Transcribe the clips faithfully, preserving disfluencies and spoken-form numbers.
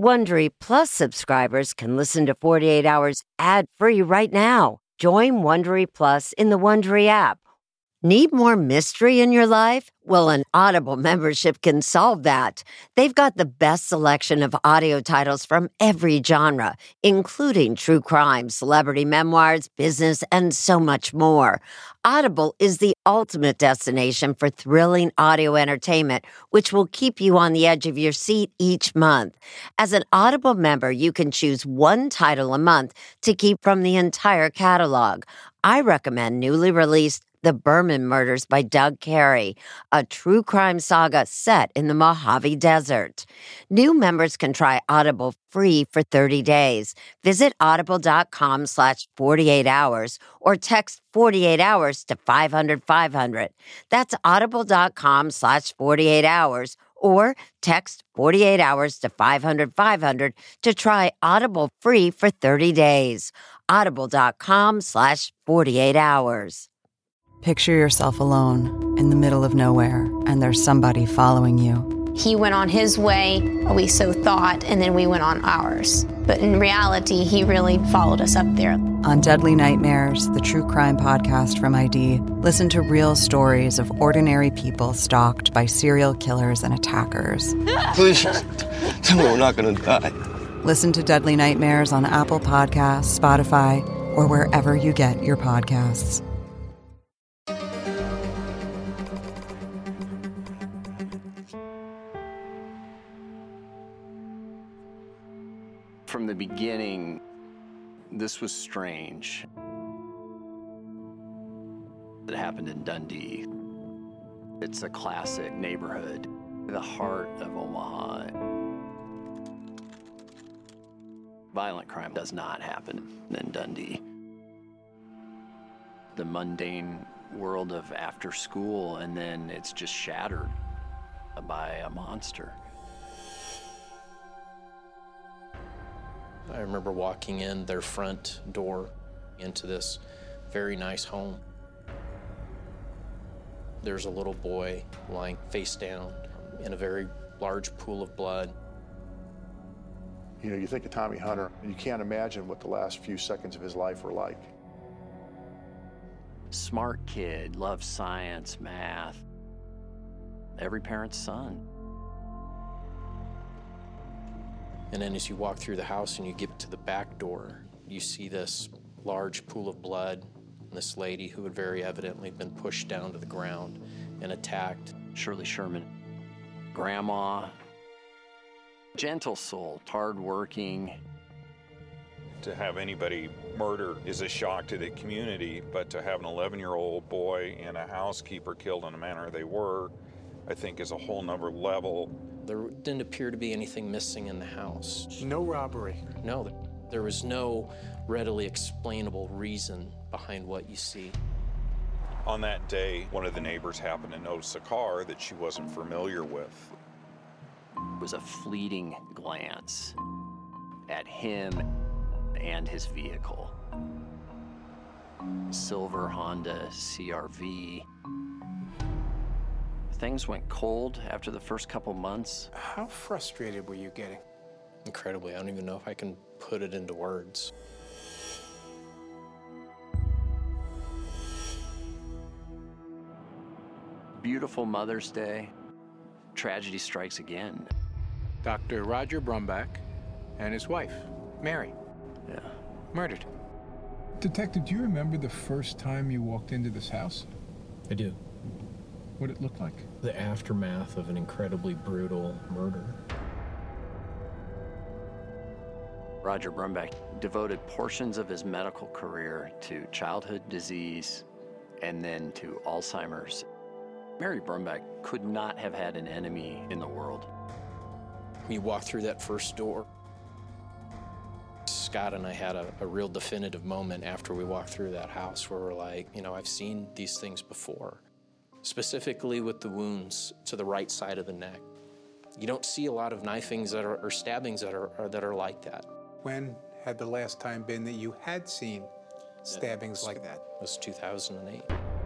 Wondery Plus subscribers can listen to forty-eight hours ad-free right now. Join Wondery Plus in the Wondery app. Need more mystery in your life? Well, an Audible membership can solve that. They've got the best selection of audio titles from every genre, including true crime, celebrity memoirs, business, and so much more. Audible is the ultimate destination for thrilling audio entertainment, which will keep you on the edge of your seat each month. As an Audible member, you can choose one title a month to keep from the entire catalog. I recommend newly released The Berman Murders by Doug Carey, a true crime saga set in the Mojave Desert. New members can try Audible free for thirty days. Visit audible.com slash 48 hours or text forty-eight hours to five hundred five hundred. That's audible.com slash 48 hours or text forty-eight hours to five hundred five hundred to try Audible free for thirty days. Audible.com slash 48 hours. Picture yourself alone in the middle of nowhere, and there's somebody following you. He went on his way, we so thought, and then we went on ours. But in reality, he really followed us up there. On Deadly Nightmares, the true crime podcast from I D, listen to real stories of ordinary people stalked by serial killers and attackers. Please, tell me we're not going to die. Listen to Deadly Nightmares on Apple Podcasts, Spotify, or wherever you get your podcasts. From the beginning, this was strange. It happened in Dundee. It's a classic neighborhood, the heart of Omaha. Violent crime does not happen in Dundee. The mundane world of after school, and then it's just shattered by a monster. I remember walking in their front door into this very nice home. There's a little boy lying face down in a very large pool of blood. You know, you think of Tommy Hunter, and you can't imagine what the last few seconds of his life were like. Smart kid, loves science, math. Every parent's son. And then as you walk through the house and you get to the back door, you see this large pool of blood, and this lady who had very evidently been pushed down to the ground and attacked. Shirley Sherman, grandma, gentle soul, hardworking. To have anybody murdered is a shock to the community, but to have an eleven-year-old boy and a housekeeper killed in the manner they were, I think is a whole nother level. There didn't appear to be anything missing in the house. No robbery. No, there was no readily explainable reason behind what you see. On that day, one of the neighbors happened to notice a car that she wasn't familiar with. It was a fleeting glance at him and his vehicle. Silver Honda C R V. Things went cold after the first couple months. How frustrated were you getting? Incredibly. I don't even know if I can put it into words. Beautiful Mother's Day. Tragedy strikes again. Doctor Roger Brumback and his wife, Mary. Yeah. Murdered. Detective, do you remember the first time you walked into this house? I do. What did it look like? The aftermath of an incredibly brutal murder. Roger Brumback devoted portions of his medical career to childhood disease and then to Alzheimer's. Mary Brumback could not have had an enemy in the world. We walked through that first door. Scott and I had a, a real definitive moment after we walked through that house where we're like, you know, I've seen these things before. Specifically with the wounds to the right side of the neck. You don't see a lot of knifings that are, or stabbings that are, are that are like that. When had the last time been that you had seen stabbings like that? It was two thousand eight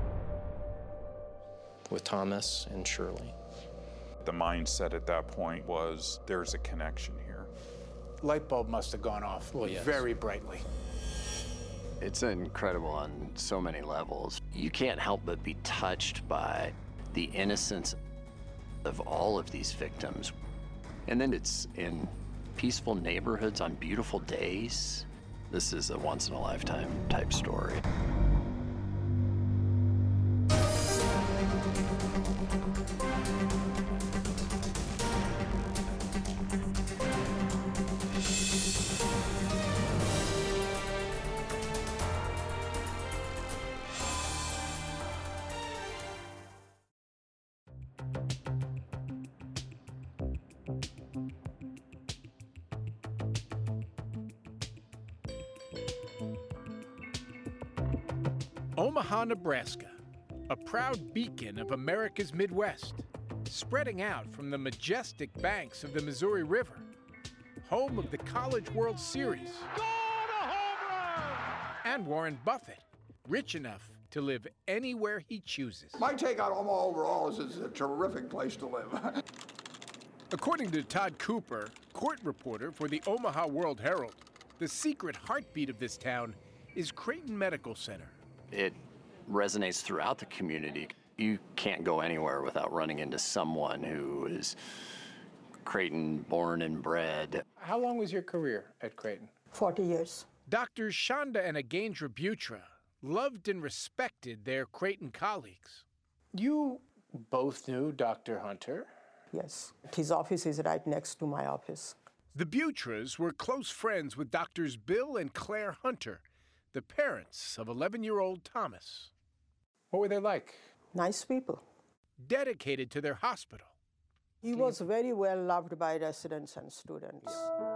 with Thomas and Shirley. The mindset at that point was, there's a connection here. light bulb must have gone off Well, yes. very brightly. It's incredible on so many levels. You can't help but be touched by the innocence of all of these victims. And then it's in peaceful neighborhoods on beautiful days. This is a once-in-a-lifetime type story. Omaha, Nebraska, a proud beacon of America's Midwest, spreading out from the majestic banks of the Missouri River, home of the College World Series, and Warren Buffett, rich enough to live anywhere he chooses. My take on Omaha overall is it's a terrific place to live. According to Todd Cooper, court reporter for the Omaha World Herald, the secret heartbeat of this town is Creighton Medical Center. It resonates throughout the community. You can't go anywhere without running into someone who is Creighton born and bred. How long was your career at Creighton? forty years. Doctors Shonda and Agendra Butra loved and respected their Creighton colleagues. You both knew Doctor Hunter? Yes. His office is right next to my office. The Butras were close friends with Doctors Bill and Claire Hunter, the parents of eleven-year-old Thomas. What were they like? Nice people. Dedicated to their hospital. He was very well loved by residents and students.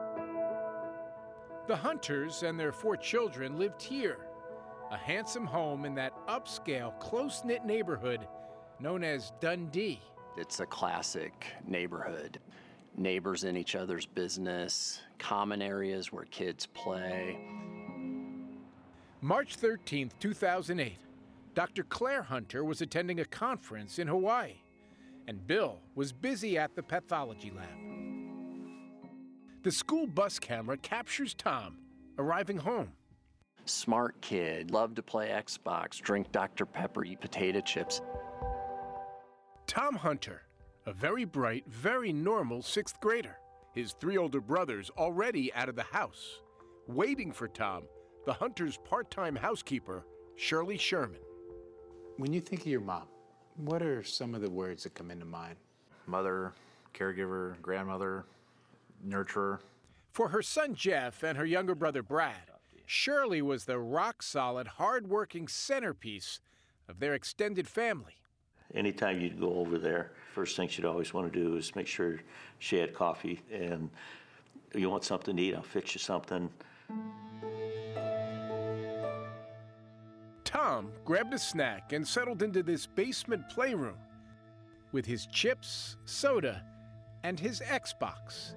The Hunters and their four children lived here, a handsome home in that upscale, close-knit neighborhood known as Dundee. It's a classic neighborhood. Neighbors in each other's business, common areas where kids play. March thirteenth, two thousand eight, Doctor Claire Hunter was attending a conference in Hawaii, and Bill was busy at the pathology lab. The school bus camera captures Tom arriving home. Smart kid, loved to play Xbox, drink Doctor Pepper, eat potato chips. Tom Hunter, a very bright, very normal sixth grader. His three older brothers already out of the house, waiting for Tom, the Hunters' part-time housekeeper, Shirley Sherman. When you think of your mom, what are some of the words that come into mind? Mother, caregiver, grandmother, nurturer. For her son Jeff and her younger brother Brad, Shirley was the rock-solid, hard-working centerpiece of their extended family. Anytime you'd go over there, first thing she'd always want to do is make sure she had coffee, and you want something to eat, I'll fix you something. Tom grabbed a snack and settled into this basement playroom with his chips, soda, and his Xbox.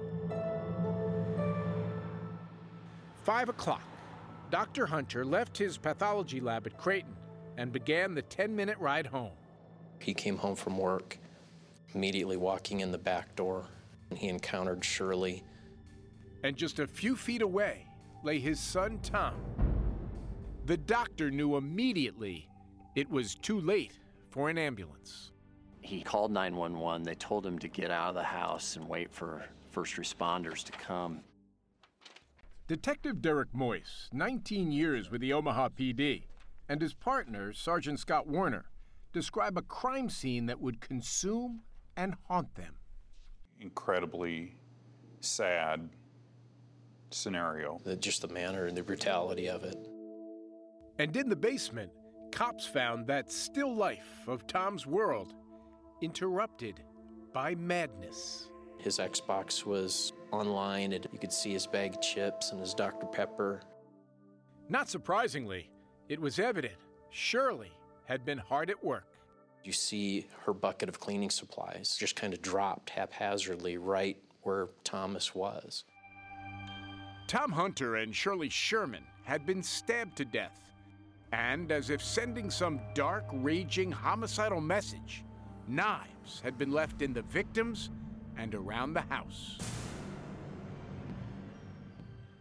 Five o'clock, Doctor Hunter left his pathology lab at Creighton and began the ten-minute ride home. He came home from work, immediately walking in the back door, and he encountered Shirley. And just a few feet away lay his son, Tom. The doctor knew immediately it was too late for an ambulance. He called nine one one. They told him to get out of the house and wait for first responders to come. Detective Derek Moyce, nineteen years with the Omaha P D, and his partner, Sergeant Scott Warner, describe a crime scene that would consume and haunt them. Incredibly sad scenario. The, just the manner and the brutality of it. And in the basement, cops found that still life of Tom's world interrupted by madness. His Xbox was online, and you could see his bag of chips and his Doctor Pepper. Not surprisingly, it was evident Shirley had been hard at work. You see her bucket of cleaning supplies just kind of dropped haphazardly right where Thomas was. Tom Hunter and Shirley Sherman had been stabbed to death. And as if sending some dark, raging, homicidal message, knives had been left in the victims and around the house.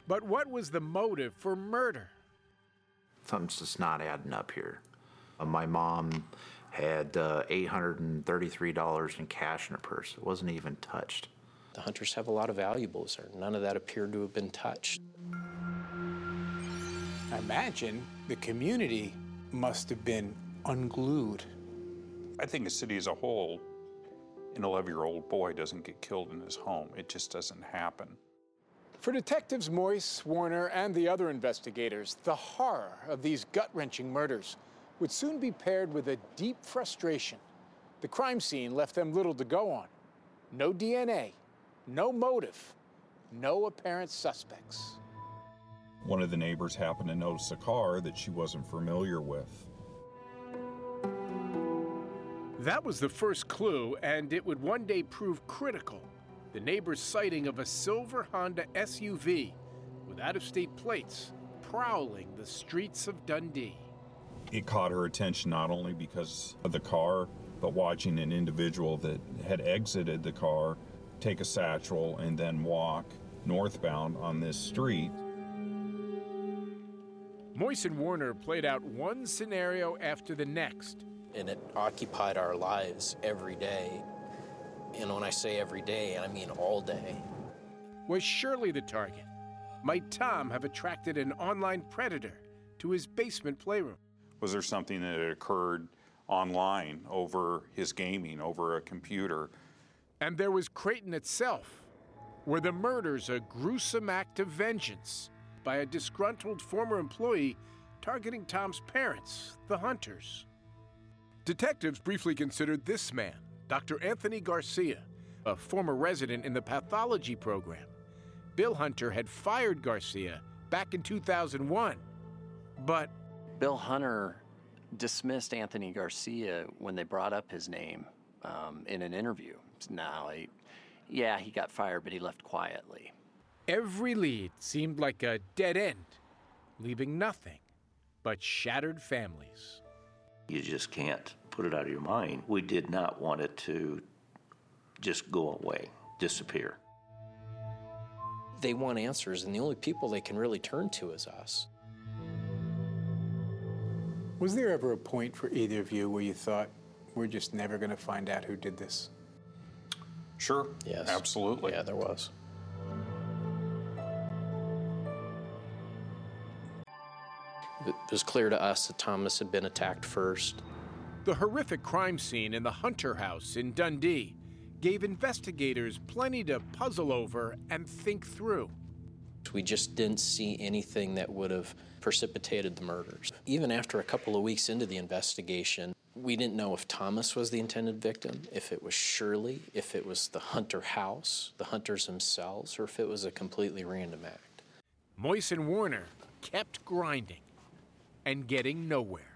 But what was the motive for murder? Something's just not adding up here. Uh, my mom had uh, eight hundred thirty-three dollars in cash in her purse. It wasn't even touched. The Hunters have a lot of valuables there. None of that appeared to have been touched. I imagine the community must have been unglued. I think a city as a whole, an eleven-year-old boy doesn't get killed in his home. It just doesn't happen. For Detectives Moyse, Warner, and the other investigators, the horror of these gut-wrenching murders would soon be paired with a deep frustration. The crime scene left them little to go on. No D N A, no motive, no apparent suspects. One of the neighbors happened to notice a car that she wasn't familiar with. That was the first clue, and it would one day prove critical. The neighbor's sighting of a silver Honda S U V with out-of-state plates prowling the streets of Dundee. It caught her attention not only because of the car, but watching an individual that had exited the car take a satchel and then walk northbound on this street. Moyse and Warner played out one scenario after the next. And it occupied our lives every day. And when I say every day, I mean all day. Was Shirley the target? Might Tom have attracted an online predator to his basement playroom? Was there something that had occurred online over his gaming, over a computer? And there was Creighton itself. Were the murders a gruesome act of vengeance by a disgruntled former employee targeting Tom's parents, the Hunters? Detectives briefly considered this man, Doctor Anthony Garcia, a former resident in the pathology program. Bill Hunter had fired Garcia back in two thousand one, but Bill Hunter dismissed Anthony Garcia when they brought up his name um, in an interview. Now, he, yeah, he got fired, but he left quietly. Every lead seemed like a dead end, leaving nothing but shattered families. You just can't put it out of your mind. We did not want it to just go away, disappear. They want answers, and the only people they can really turn to is us. Was there ever a point for either of you where you thought, we're just never going to find out who did this? Sure. Yes. Absolutely. Yeah, there was. It was clear to us that Thomas had been attacked first. The horrific crime scene in the Hunter house in Dundee gave investigators plenty to puzzle over and think through. We just didn't see anything that would have precipitated the murders. Even after a couple of weeks into the investigation, we didn't know if Thomas was the intended victim, if it was Shirley, if it was the Hunter house, the Hunters themselves, or if it was a completely random act. Moyse and Warner kept grinding and getting nowhere.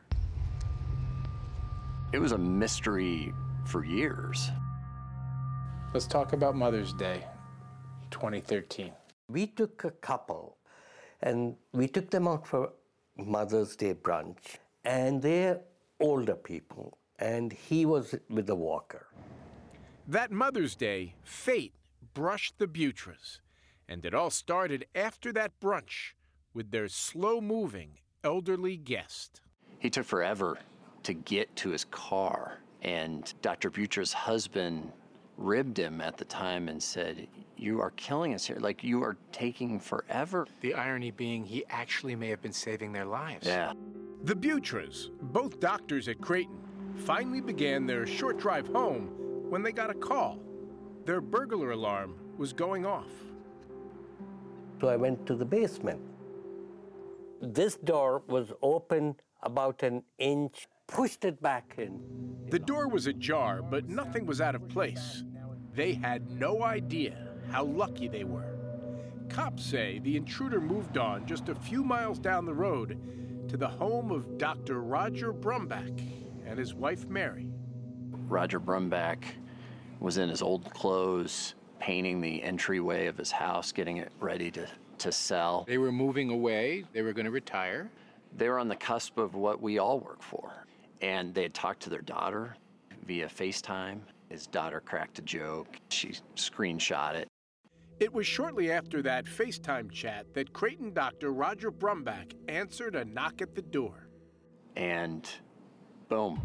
It was a mystery for years. Let's talk about Mother's Day, twenty thirteen. We took a couple and we took them out for Mother's Day brunch, and they're older people, and he was with a walker. That Mother's Day, fate brushed the Butras, and it all started after that brunch with their slow-moving elderly guest. He took forever to get to his car, and Doctor Butra's husband ribbed him at the time and said, "You are killing us here. Like, you are taking forever." The irony being he actually may have been saving their lives. Yeah. The Butras, both doctors at Creighton, finally began their short drive home when they got a call. Their burglar alarm was going off. So I went to the basement. This door was open about an inch, pushed it back in. The door was ajar, but nothing was out of place. They had no idea how lucky they were. Cops say the intruder moved on just a few miles down the road to the home of Doctor Roger Brumback and his wife, Mary. Roger Brumback was in his old clothes, painting the entryway of his house, getting it ready to, to sell. They were moving away. They were going to retire. They were on the cusp of what we all work for. And they had talked to their daughter via FaceTime. His daughter cracked a joke. She screenshot it. It was shortly after that FaceTime chat that Creighton doctor Roger Brumback answered a knock at the door. And boom,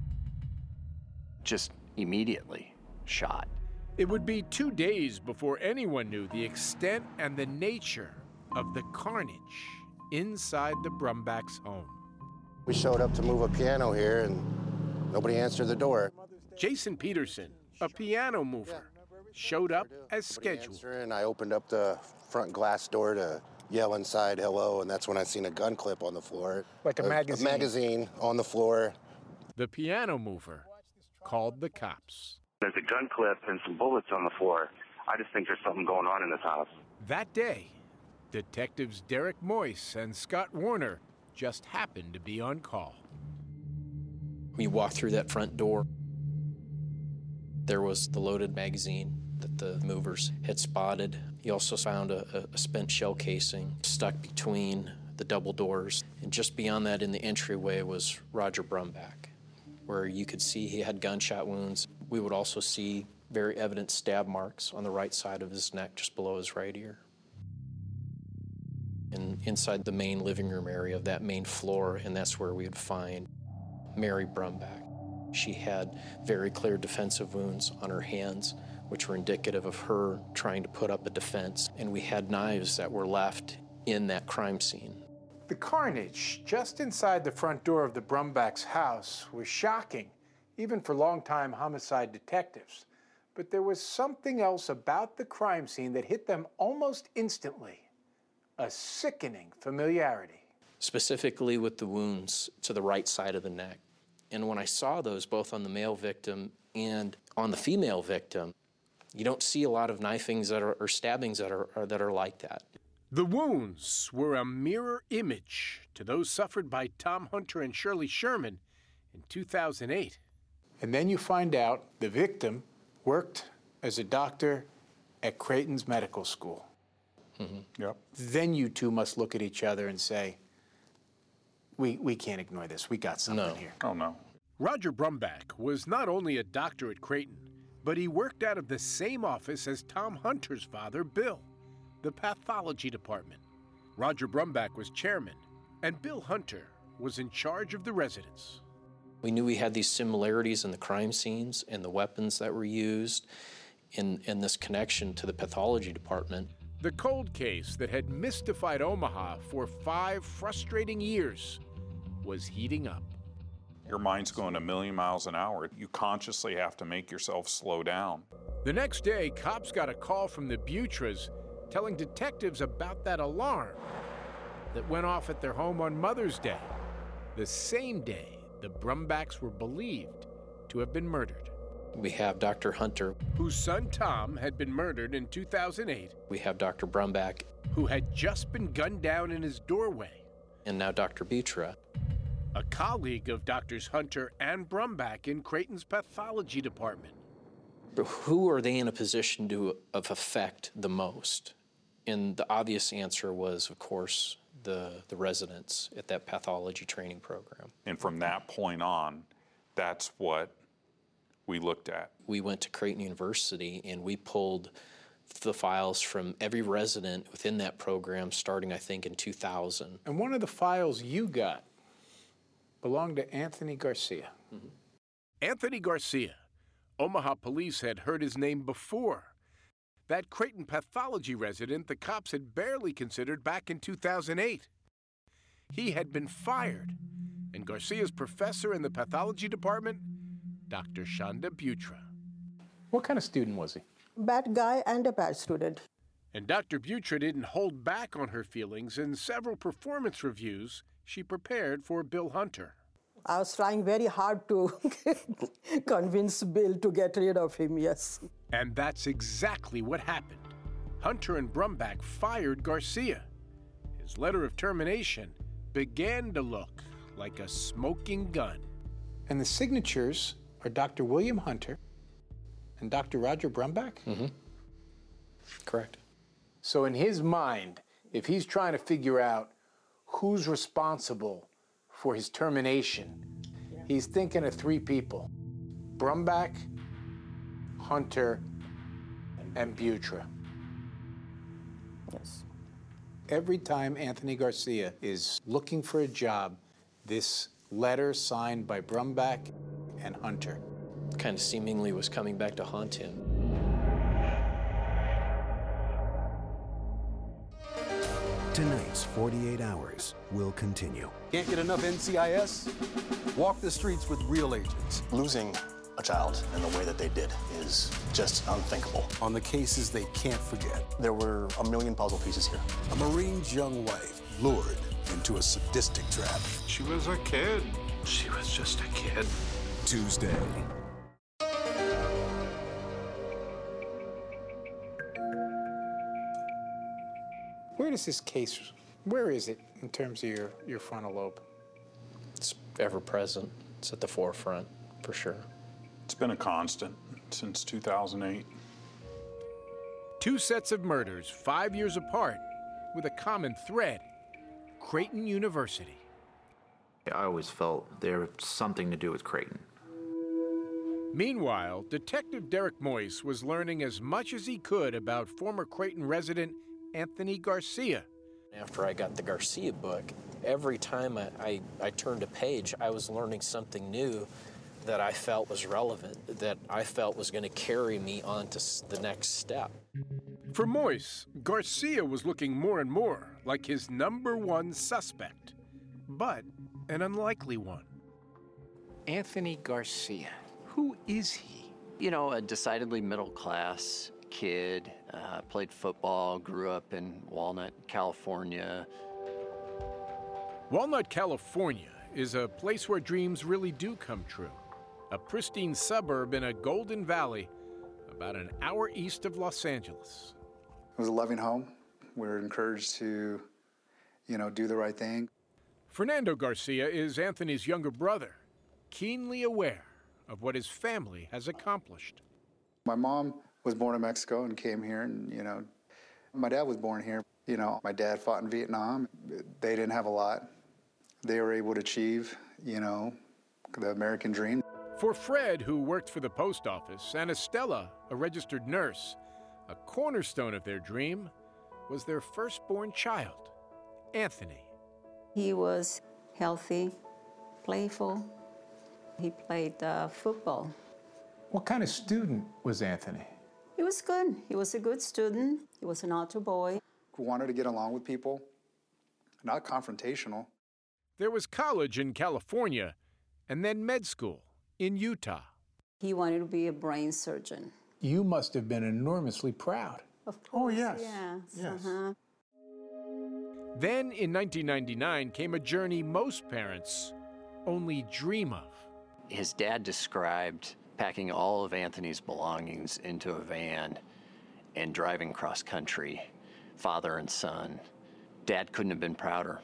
just immediately shot. It would be two days before anyone knew the extent and the nature of the carnage inside the Brumbacks' home. We showed up to move a piano here and nobody answered the door. Jason Peterson, a piano mover, showed up as scheduled. And I opened up the front glass door to yell inside hello, and that's when I seen a gun clip on the floor. Like a, a magazine. A magazine on the floor. The piano mover called the cops. There's a gun clip and some bullets on the floor. I just think there's something going on in this house. That day, Detectives Derek Moyse and Scott Warner just happened to be on call. We walked through that front door. There was the loaded magazine that the movers had spotted. You also found a, a spent shell casing stuck between the double doors. And just beyond that in the entryway was Roger Brumback, where you could see he had gunshot wounds. We would also see very evident stab marks on the right side of his neck, just below his right ear. And inside the main living room area of that main floor, and that's where we would find Mary Brumback. She had very clear defensive wounds on her hands, which were indicative of her trying to put up a defense. And we had knives that were left in that crime scene. The carnage just inside the front door of the Brumbacks' house was shocking, even for longtime homicide detectives. But there was something else about the crime scene that hit them almost instantly, a sickening familiarity. Specifically with the wounds to the right side of the neck. And when I saw those, both on the male victim and on the female victim, you don't see a lot of knifings that are, or stabbings that are, are, that are like that. The wounds were a mirror image to those suffered by Tom Hunter and Shirley Sherman in two thousand eight. And then you find out the victim worked as a doctor at Creighton's medical school. Mm-hmm. Yep. Then you two must look at each other and say, we, we can't ignore this. We got something no. here. Oh, no. Roger Brumback was not only a doctor at Creighton, but he worked out of the same office as Tom Hunter's father, Bill, the pathology department. Roger Brumback was chairman, and Bill Hunter was in charge of the residence. We knew we had these similarities in the crime scenes and the weapons that were used in, in this connection to the pathology department. The cold case that had mystified Omaha for five frustrating years was heating up. Your mind's going a million miles an hour. You consciously have to make yourself slow down. The next day, cops got a call from the Butras telling detectives about that alarm that went off at their home on Mother's Day, the same day the Brumbacks were believed to have been murdered. We have Doctor Hunter, whose son Tom had been murdered in two thousand eight. We have Doctor Brumback, who had just been gunned down in his doorway. And now Doctor Butra, a colleague of Doctors Hunter and Brumback in Creighton's pathology department. But who are they in a position to of affect the most? And the obvious answer was, of course, the, the residents at that pathology training program. And from that point on, that's what we looked at. We went to Creighton University and we pulled the files from every resident within that program starting, I think, in two thousand. And one of the files you got belonged to Anthony Garcia. Mm-hmm. Anthony Garcia. Omaha police had heard his name before. That Creighton pathology resident the cops had barely considered back in two thousand eight. He had been fired, and Garcia's professor in the pathology department, Doctor Shonda Butra. What kind of student was he? Bad guy and a bad student. And Doctor Butra didn't hold back on her feelings in several performance reviews she prepared for Bill Hunter. I was trying very hard to convince Bill to get rid of him, yes. And that's exactly what happened. Hunter and Brumback fired Garcia. His letter of termination began to look like a smoking gun. And the signatures are Doctor William Hunter and Doctor Roger Brumback? Mm-hmm. Correct. So in his mind, if he's trying to figure out who's responsible for his termination, he's thinking of three people: Brumback, Hunter, and Butra. Yes. Every time Anthony Garcia is looking for a job, this letter signed by Brumback and Hunter kind of seemingly was coming back to haunt him. Tonight's forty-eight hours will continue. Can't get enough N C I S? Walk the streets with real agents. Losing a child in the way that they did is just unthinkable. On the cases they can't forget. There were a million puzzle pieces here. A Marine's young wife lured into a sadistic trap. She was a kid. She was just a kid. Tuesday. Where does this case, where is it in terms of your, your frontal lobe? It's ever present. It's at the forefront, for sure. It's been a constant since two thousand eight. Two sets of murders, five years apart, with a common thread: Creighton University. I always felt there was something to do with Creighton. Meanwhile, Detective Derek Moyse was learning as much as he could about former Creighton resident Anthony Garcia. After I got the Garcia book, every time I, I, I turned a page, I was learning something new that I felt was relevant, that I felt was going to carry me on to the next step. For Moyse, Garcia was looking more and more like his number one suspect, but an unlikely one. Anthony Garcia, who is he? You know, a decidedly middle-class kid, uh, played football, grew up in Walnut, California. Walnut, California is a place where dreams really do come true. A pristine suburb in a Golden Valley, about an hour east of Los Angeles. It was a loving home. We were encouraged to, you know, do the right thing. Fernando Garcia is Anthony's younger brother, keenly aware of what his family has accomplished. My mom was born in Mexico and came here, and, you know, my dad was born here. You know, my dad fought in Vietnam. They didn't have a lot. They were able to achieve, you know, the American dream. For Fred, who worked for the post office, and Estella, a registered nurse, a cornerstone of their dream was their firstborn child, Anthony. He was healthy, playful. He played uh, football. What kind of student was Anthony? He was good. He was a good student. He was an altar boy. Who wanted to get along with people, not confrontational. There was college in California, and then med school in Utah. He wanted to be a brain surgeon. You must have been enormously proud. Of course. Oh, yes. Yes. Yes. Uh-huh. Then, in nineteen ninety-nine, came a journey most parents only dream of. His dad described packing all of Anthony's belongings into a van and driving cross country, father and son. Dad couldn't have been prouder.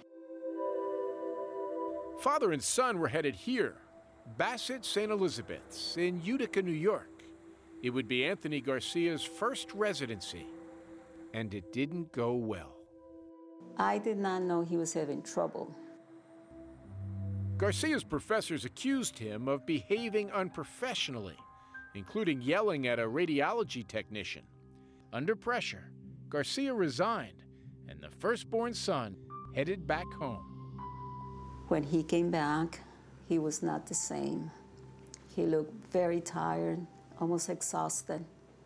Father and son were headed here, Bassett Saint Elizabeth's in Utica, New York. It would be Anthony Garcia's first residency, and it didn't go well. I did not know he was having trouble. Garcia's professors accused him of behaving unprofessionally, including yelling at a radiology technician. Under pressure, Garcia resigned, and the firstborn son headed back home. When he came back, he was not the same. He looked very tired, almost exhausted.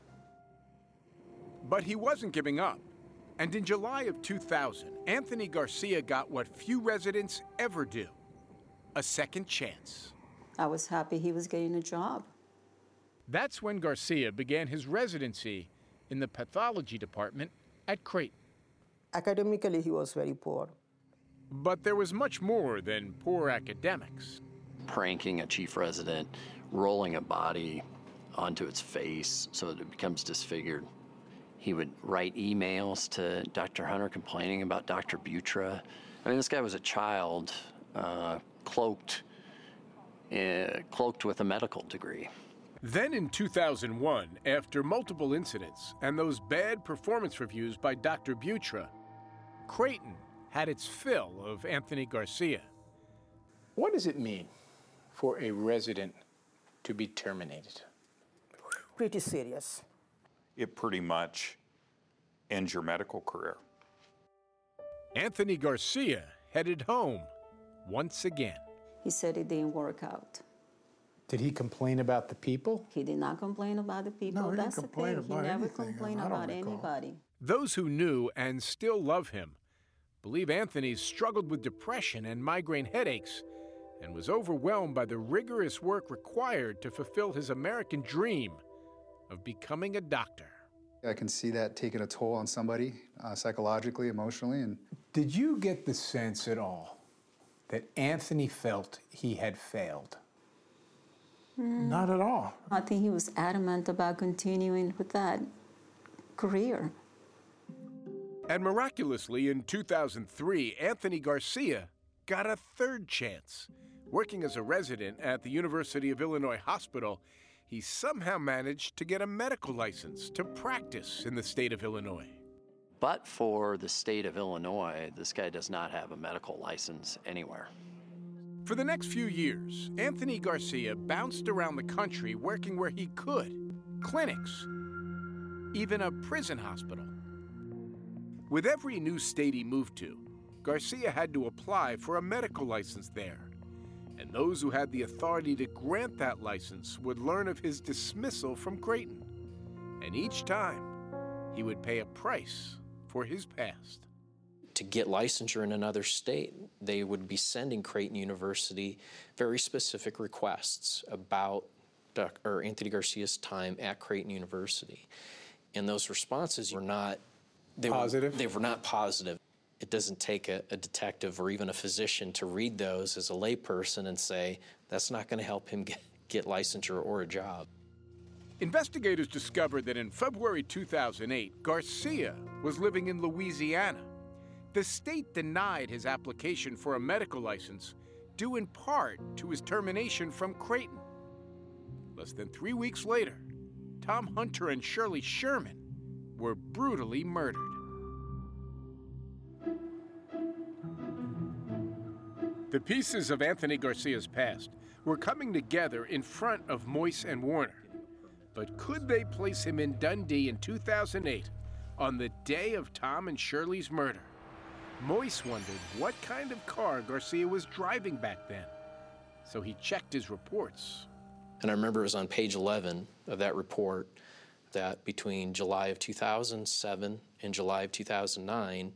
But he wasn't giving up. And in July of two thousand, Anthony Garcia got what few residents ever do: a second chance. I was happy he was getting a job. That's when Garcia began his residency in the pathology department at Creighton. Academically, he was very poor. But there was much more than poor academics. Pranking a chief resident, rolling a body onto its face so that it becomes disfigured. He would write emails to Doctor Hunter complaining about Doctor Butra. I mean, this guy was a child, uh, cloaked, uh, cloaked with a medical degree. Then in two thousand one, after multiple incidents and those bad performance reviews by Doctor Butra, Creighton had its fill of Anthony Garcia. What does it mean for a resident to be terminated? Pretty serious. It pretty much ends your medical career. Anthony Garcia headed home once again. He said it didn't work out. Did he complain about the people? He did not complain about the people. No, he That's didn't the thing. complain He about never anything, complained I don't about recall. anybody. Those who knew and still love him believe Anthony struggled with depression and migraine headaches and was overwhelmed by the rigorous work required to fulfill his American dream of becoming a doctor. I can see that taking a toll on somebody uh, psychologically, emotionally. And Did you get the sense at all that Anthony felt he had failed? Mm. Not at all. I think he was adamant about continuing with that career. And miraculously, in two thousand three, Anthony Garcia got a third chance. Working as a resident at the University of Illinois Hospital, he somehow managed to get a medical license to practice in the state of Illinois. But for the state of Illinois, this guy does not have a medical license anywhere. For the next few years, Anthony Garcia bounced around the country working where he could, clinics, even a prison hospital. With every new state he moved to, Garcia had to apply for a medical license there. And those who had the authority to grant that license would learn of his dismissal from Creighton. And each time, he would pay a price for his past. To get licensure in another state, they would be sending Creighton University very specific requests about Doctor Anthony Garcia's time at Creighton University. And those responses were not they positive. Were, they were not positive. It doesn't take a, a detective or even a physician to read those as a layperson and say, that's not going to help him get, get licensure or a job. Investigators discovered that in February two thousand eight, Garcia was living in Louisiana. The state denied his application for a medical license, due in part to his termination from Creighton. Less than three weeks later, Tom Hunter and Shirley Sherman were brutally murdered. The pieces of Anthony Garcia's past were coming together in front of Moise and Warner. But could they place him in Dundee in two thousand eight, on the day of Tom and Shirley's murder? Moise wondered what kind of car Garcia was driving back then. So he checked his reports. And I remember it was on page eleven of that report that between July of two thousand seven and July of two thousand nine,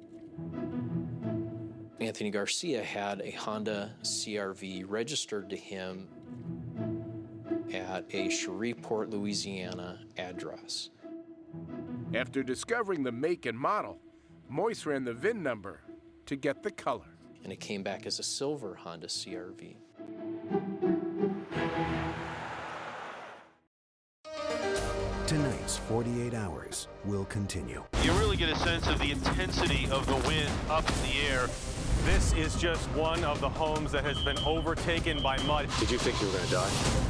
Anthony Garcia had a Honda C R V registered to him at a Shreveport, Louisiana address. After discovering the make and model, Moise ran the V I N number to get the color. And it came back as a silver Honda C R V. Tonight's forty-eight hours will continue. You really get a sense of the intensity of the wind up in the air. This is just one of the homes that has been overtaken by mud. Did you think you were going to die?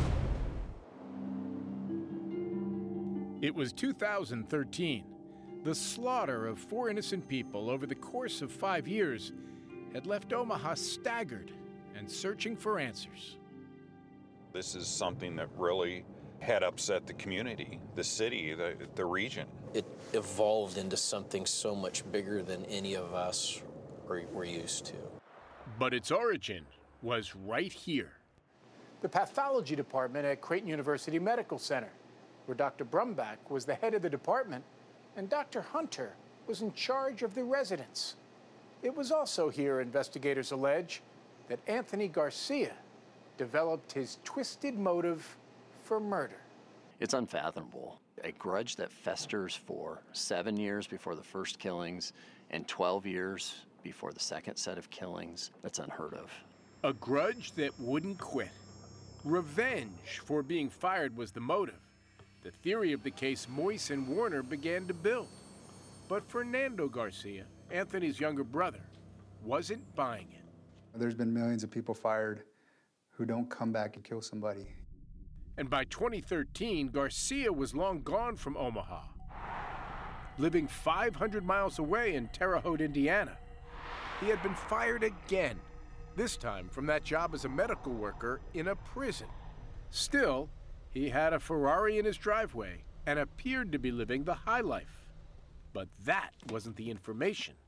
It was two thousand thirteen. The slaughter of four innocent people over the course of five years had left Omaha staggered and searching for answers. This is something that really had upset the community, the city, the, the region. It evolved into something so much bigger than any of us were, were used to. But its origin was right here. The pathology department at Creighton University Medical Center, where Doctor Brumback was the head of the department and Doctor Hunter was in charge of the residents. It was also here, investigators allege, that Anthony Garcia developed his twisted motive for murder. It's unfathomable. A grudge that festers for seven years before the first killings and twelve years before the second set of killings, that's unheard of. A grudge that wouldn't quit. Revenge for being fired was the motive. The theory of the case Moise and Warner began to build. But Fernando Garcia, Anthony's younger brother, wasn't buying it. There's been millions of people fired who don't come back and kill somebody. And by twenty thirteen, Garcia was long gone from Omaha, living five hundred miles away in Terre Haute, Indiana. He had been fired again, this time from that job as a medical worker in a prison. Still, he had a Ferrari in his driveway and appeared to be living the high life. But that wasn't the information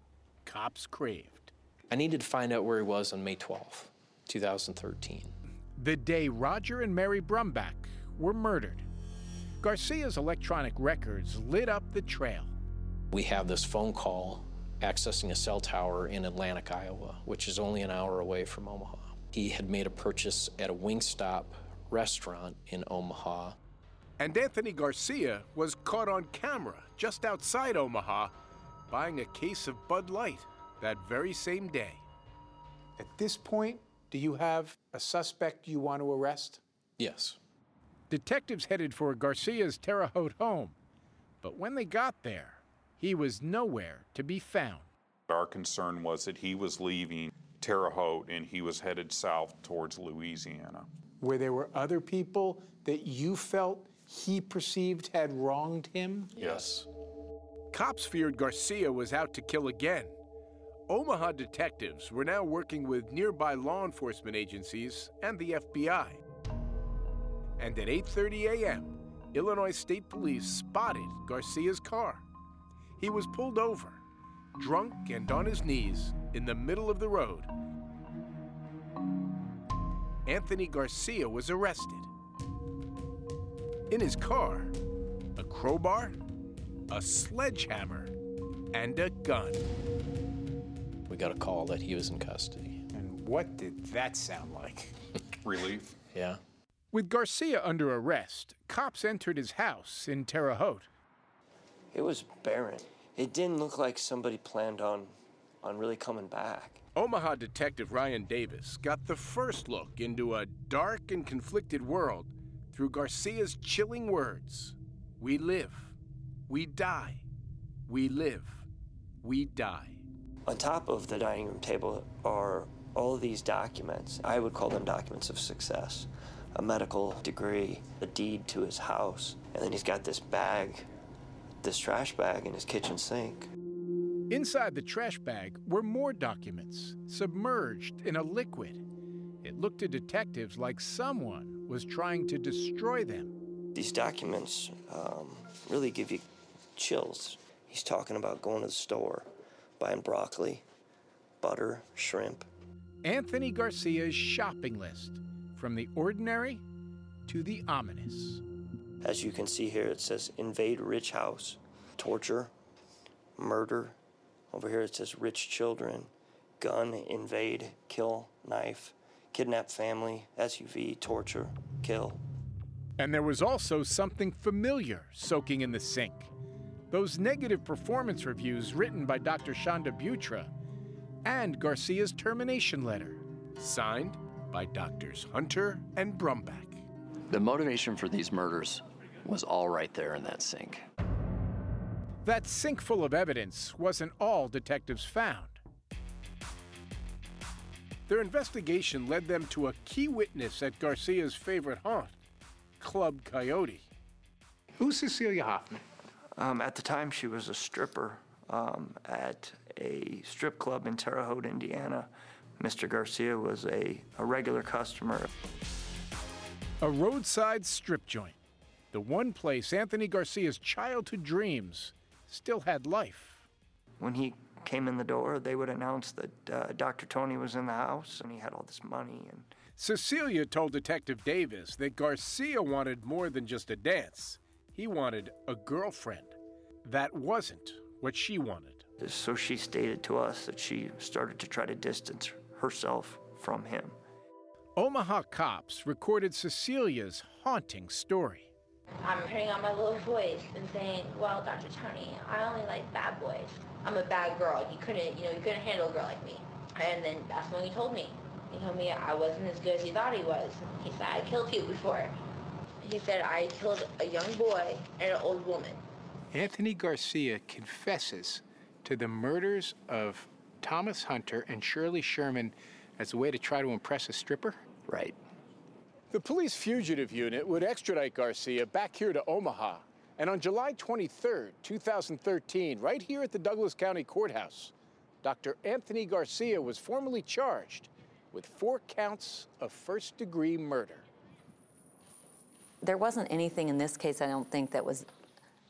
cops craved. I needed to find out where he was on May twelfth, two thousand thirteen. The day Roger and Mary Brumback were murdered. Garcia's electronic records lit up the trail. We have this phone call accessing a cell tower in Atlantic, Iowa, which is only an hour away from Omaha. He had made a purchase at a Wingstop restaurant in Omaha. And Anthony Garcia was caught on camera just outside Omaha buying a case of Bud Light that very same day. At this point, do you have a suspect you want to arrest? Yes. Detectives headed for Garcia's Terre Haute home, but when they got there, he was nowhere to be found. Our concern was that he was leaving Terre Haute and he was headed south towards Louisiana. Where there were other people that you felt he perceived had wronged him? Yes. Cops feared Garcia was out to kill again. Omaha detectives were now working with nearby law enforcement agencies and the F B I. And at eight thirty a m, Illinois State Police spotted Garcia's car. He was pulled over, drunk and on his knees in the middle of the road. Anthony Garcia was arrested. In his car, a crowbar, a sledgehammer, and a gun. We got a call that he was in custody. And what did that sound like? Relief. Yeah. With Garcia under arrest, cops entered his house in Terre Haute. It was barren. It didn't look like somebody planned on, on really coming back. Omaha detective Ryan Davis got the first look into a dark and conflicted world through Garcia's chilling words. We live, we die, we live, we die. On top of the dining room table are all of these documents. I would call them documents of success. A medical degree, a deed to his house, and then he's got this bag, this trash bag in his kitchen sink. Inside the trash bag were more documents, submerged in a liquid. It looked to detectives like someone was trying to destroy them. These documents um, really give you chills. He's talking about going to the store, buying broccoli, butter, shrimp. Anthony Garcia's shopping list, from the ordinary to the ominous. As you can see here, it says invade rich house, torture, murder. Over here it says rich children, gun, invade, kill, knife, kidnap family, S U V, torture, kill. And there was also something familiar soaking in the sink. Those negative performance reviews written by Doctor Shonda Butra and Garcia's termination letter, signed by Doctors Hunter and Brumback. The motivation for these murders was all right there in that sink. That sink full of evidence wasn't all detectives found. Their investigation led them to a key witness at Garcia's favorite haunt, Club Coyote. Who's Cecilia Hoffman? Um, at the time, she was a stripper um, at a strip club in Terre Haute, Indiana. Mister Garcia was a, a regular customer. A roadside strip joint, the one place Anthony Garcia's childhood dreams still had life. When he came in the door, they would announce that uh, Doctor Tony was in the house and he had all this money. And Cecilia told Detective Davis that Garcia wanted more than just a dance. He wanted a girlfriend. That wasn't what she wanted. So she stated to us that she started to try to distance herself from him. Omaha cops recorded Cecilia's haunting story. I'm putting on my little voice and saying, well, Doctor Tony, I only like bad boys. I'm a bad girl. You couldn't, you know, you couldn't handle a girl like me. And then that's when he told me. He told me I wasn't as good as he thought he was. He said I killed people before. He said I killed a young boy and an old woman. Anthony Garcia confesses to the murders of Thomas Hunter and Shirley Sherman as a way to try to impress a stripper? Right. The police fugitive unit would extradite Garcia back here to Omaha. And on July twenty-third, two thousand thirteen, right here at the Douglas County Courthouse, Doctor Anthony Garcia was formally charged with four counts of first-degree murder. There wasn't anything in this case, I don't think, that was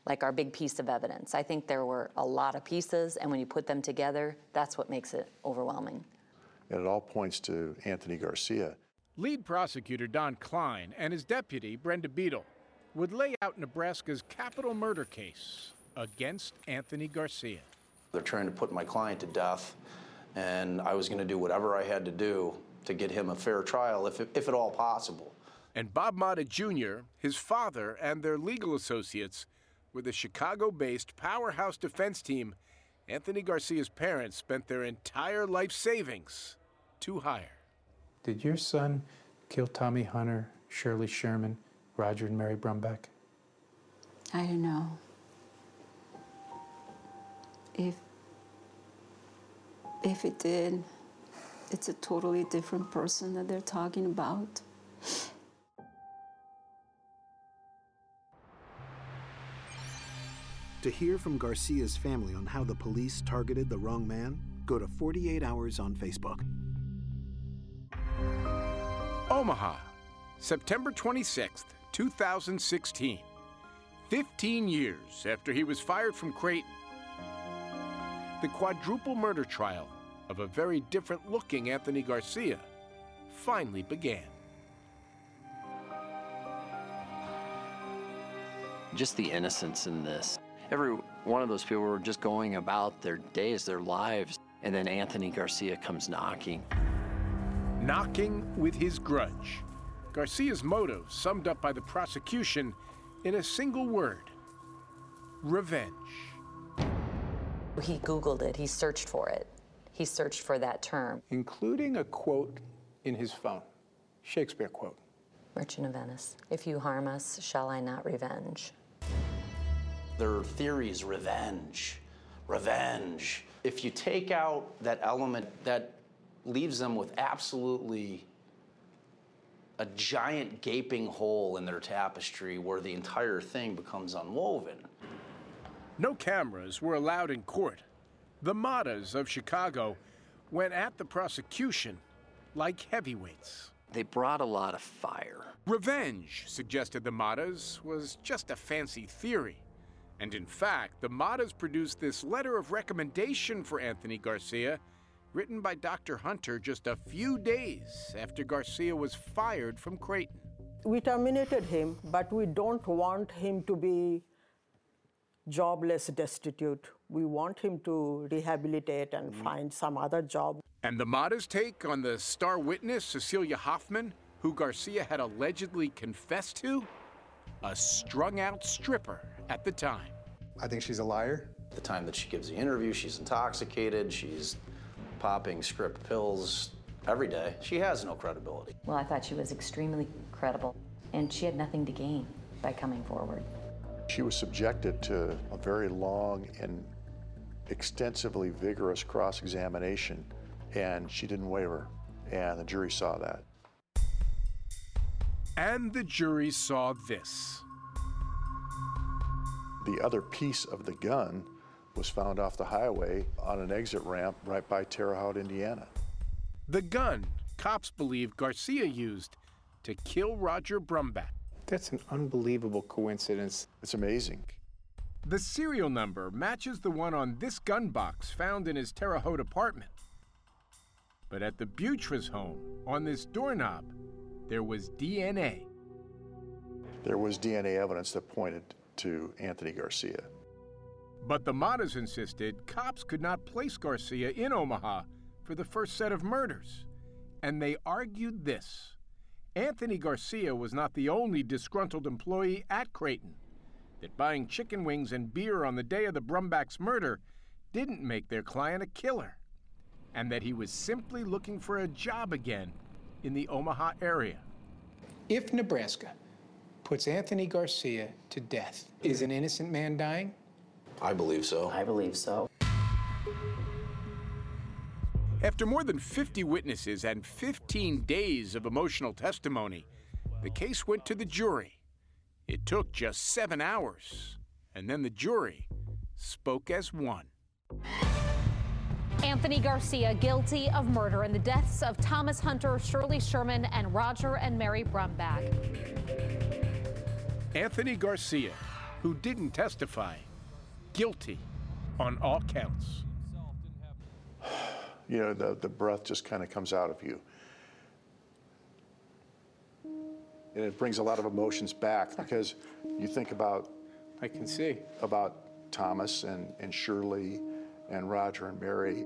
like our big piece of evidence. I think there were a lot of pieces, and when you put them together, that's what makes it overwhelming. And it all points to Anthony Garcia. Lead prosecutor Don Klein and his deputy, Brenda Beadle, would lay out Nebraska's capital murder case against Anthony Garcia. They're trying to put my client to death, and I was going to do whatever I had to do to get him a fair trial, if, if at all possible. And Bob Motta Junior, his father, and their legal associates were the Chicago-based powerhouse defense team Anthony Garcia's parents spent their entire life savings to hire. Did your son kill Tommy Hunter, Shirley Sherman, Roger and Mary Brumback? I don't know. If, if it did, it's a totally different person that they're talking about. To hear from Garcia's family on how the police targeted the wrong man, go to forty-eight hours on Facebook. Omaha, September twenty-sixth, two thousand sixteen. Fifteen years after he was fired from Creighton. The quadruple murder trial of a very different-looking Anthony Garcia finally began. Just the innocence in this. Every one of those people were just going about their days, their lives, and then Anthony Garcia comes knocking. Knocking with his grudge. Garcia's motive summed up by the prosecution in a single word: revenge. He Googled it, he searched for it. He searched for that term. Including a quote in his phone. Shakespeare quote. Merchant of Venice. If you harm us, shall I not revenge? Their theory is revenge, revenge. If you take out that element, that leaves them with absolutely a giant gaping hole in their tapestry where the entire thing becomes unwoven. No cameras were allowed in court. The Mottas of Chicago went at the prosecution like heavyweights. They brought a lot of fire. Revenge, suggested the Mottas, was just a fancy theory. And in fact, the Mottas produced this letter of recommendation for Anthony Garcia, written by Doctor Hunter just a few days after Garcia was fired from Creighton. We terminated him, but we don't want him to be jobless, destitute. We want him to rehabilitate and mm-hmm. find some other job. And the Mottas' take on the star witness, Cecilia Hoffman, who Garcia had allegedly confessed to? A strung-out stripper at the time. I think she's a liar. The time that she gives the interview, she's intoxicated, she's popping script pills every day. She has no credibility. Well, I thought she was extremely credible, and she had nothing to gain by coming forward. She was subjected to a very long and extensively vigorous cross-examination, and she didn't waver, and the jury saw that. And the jury saw this. The other piece of the gun was found off the highway on an exit ramp right by Terre Haute, Indiana. The gun cops believe Garcia used to kill Roger Brumback. That's an unbelievable coincidence. It's amazing. The serial number matches the one on this gun box found in his Terre Haute apartment. But at the Butras home, on this doorknob, there was D N A. There was D N A evidence that pointed to Anthony Garcia. But the Mottas insisted cops could not place Garcia in Omaha for the first set of murders. And they argued this: Anthony Garcia was not the only disgruntled employee at Creighton, that buying chicken wings and beer on the day of the Brumbacks' murder didn't make their client a killer, and that he was simply looking for a job again in the Omaha area. If Nebraska puts Anthony Garcia to death, is an innocent man dying? I believe so. I believe so. After more than fifty witnesses and fifteen days of emotional testimony, the case went to the jury. It took just seven hours, and then the jury spoke as one. Anthony Garcia guilty of murder in the deaths of Thomas Hunter, Shirley Sherman, and Roger and Mary Brumback. Anthony Garcia, who didn't testify, guilty on all counts. You know, the, the breath just kind of comes out of you. And it brings a lot of emotions back because you think about, I can see, about Thomas and, and Shirley and Roger and Mary.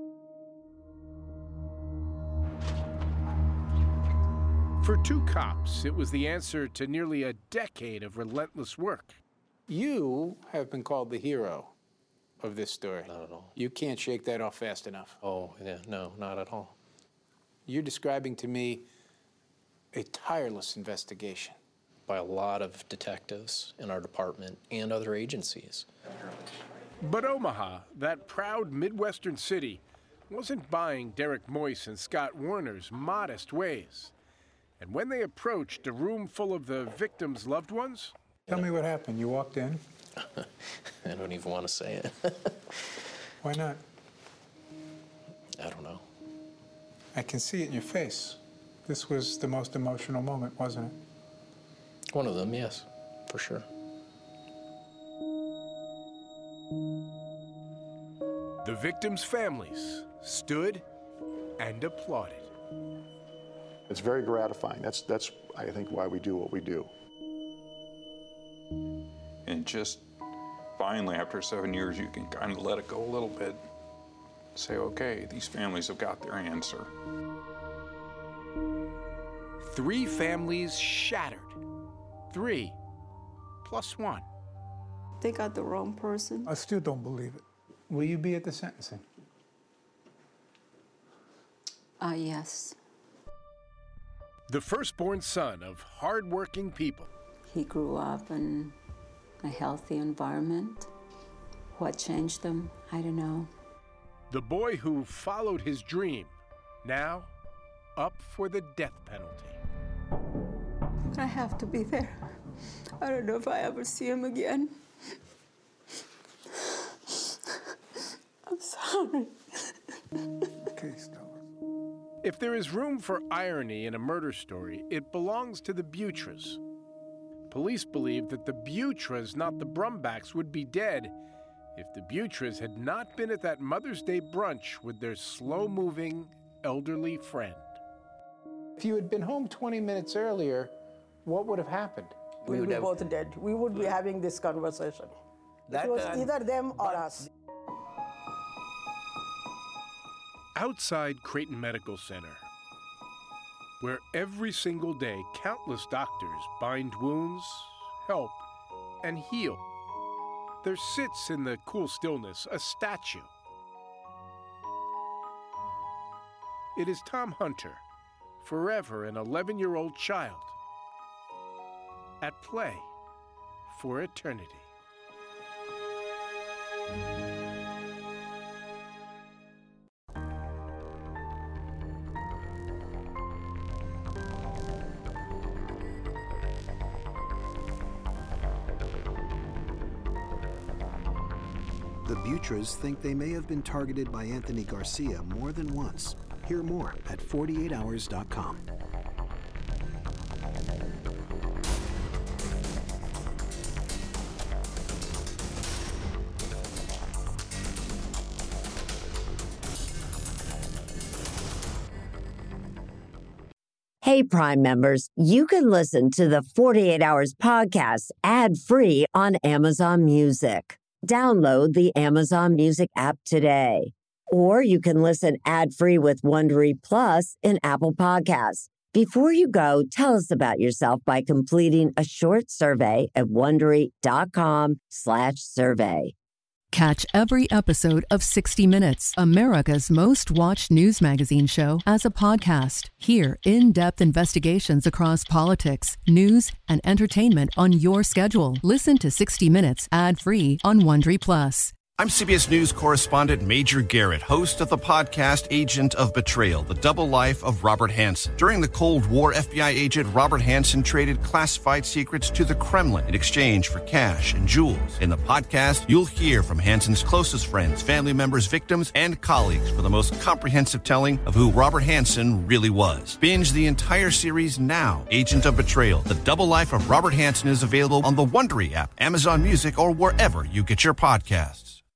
For two cops, it was the answer to nearly a decade of relentless work. You have been called the hero of this story. Not at all. You can't shake that off fast enough. Oh, yeah, no, not at all. You're describing to me a tireless investigation. By a lot of detectives in our department and other agencies. But Omaha, that proud Midwestern city, wasn't buying Derek Moyce and Scott Warner's modest ways. And when they approached a room full of the victims' loved ones... Tell me what happened. You walked in? I don't even want to say it. Why not? I don't know. I can see it in your face. This was the most emotional moment, wasn't it? One of them, yes, for sure. The victims' families stood and applauded. It's very gratifying. That's, that's, I think, why we do what we do. And just finally, after seven years, you can kind of let it go a little bit. Say, okay, these families have got their answer. Three families shattered. Three plus one. They got the wrong person. I still don't believe it. Will you be at the sentencing? Ah, uh, yes. The firstborn son of hardworking people. He grew up in a healthy environment. What changed him, I don't know. The boy who followed his dream, now up for the death penalty. I have to be there. I don't know if I ever see him again. I'm sorry. Okay, Stella. If there is room for irony in a murder story, it belongs to the Butras. Police believe that the Butras, not the Brumbacks, would be dead if the Butras had not been at that Mother's Day brunch with their slow-moving, elderly friend. If you had been home twenty minutes earlier, what would have happened? We would be both dead. We would be having this conversation. It was either them or us. Outside Creighton Medical Center, where every single day countless doctors bind wounds, help, and heal, there sits in the cool stillness a statue. It is Tom Hunter, forever an eleven-year-old child, at play for eternity. The Butras think they may have been targeted by Anthony Garcia more than once. Hear more at forty-eight hours dot com. Hey, Prime members, you can listen to the forty-eight hours podcast ad-free on Amazon Music. Download the Amazon Music app today. Or you can listen ad-free with Wondery Plus in Apple Podcasts. Before you go, tell us about yourself by completing a short survey at Wondery.com slash survey. Catch every episode of sixty minutes, America's most watched news magazine show, as a podcast. Hear in-depth investigations across politics, news, and entertainment on your schedule. Listen to sixty minutes ad-free on Wondery Plus. I'm C B S News correspondent Major Garrett, host of the podcast Agent of Betrayal, the double life of Robert Hanssen. During the Cold War, F B I agent Robert Hanssen traded classified secrets to the Kremlin in exchange for cash and jewels. In the podcast, you'll hear from Hanssen's closest friends, family members, victims, and colleagues for the most comprehensive telling of who Robert Hanssen really was. Binge the entire series now. Agent of Betrayal, the double life of Robert Hanssen is available on the Wondery app, Amazon Music, or wherever you get your podcasts.